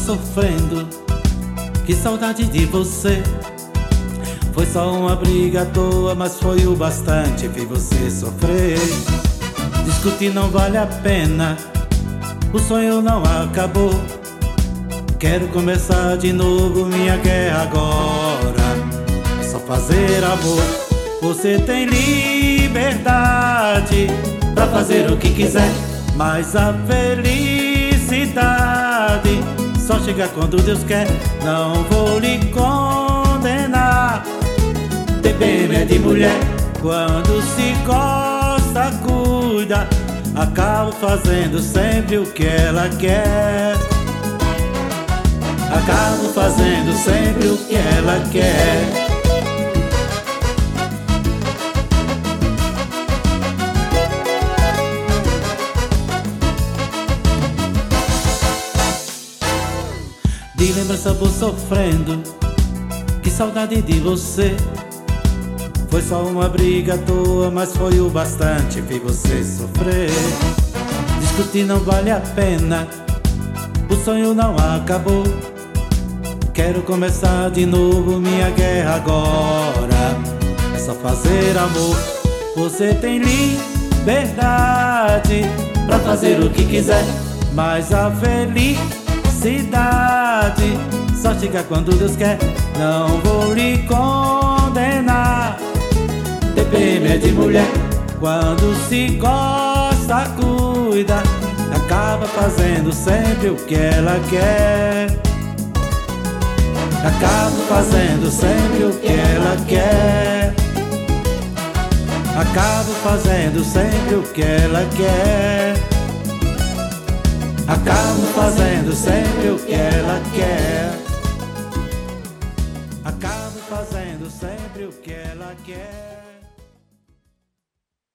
sofrendo, que saudade de você. Foi só uma briga à toa, mas foi o bastante, vi você sofrer. Discutir não vale a pena, o sonho não acabou. Quero começar de novo minha guerra agora. É só fazer amor. Você tem liberdade pra fazer o que quiser, mas a felicidade só chega quando Deus quer. Não vou lhe condenar. TPM é de mulher, quando se gosta, cuida. Acabo fazendo sempre o que ela quer. Acabo fazendo sempre o que ela quer. De lembrança vou sofrendo, que saudade de você. Foi só uma briga à toa, mas foi o bastante, vi você sofrer. Discutir não vale a pena, o sonho não acabou. Quero começar de novo minha guerra agora. É só fazer amor. Você tem liberdade pra fazer o que quiser, mas a felicidade só chega quando Deus quer. Não vou lhe condenar. TPM é de mulher, quando se gosta, cuida. Acaba fazendo sempre o que ela quer. Acabo fazendo sempre o que ela quer. Acabo fazendo sempre o que ela quer. Acabo fazendo sempre o que ela quer. Acabo fazendo sempre o que ela quer.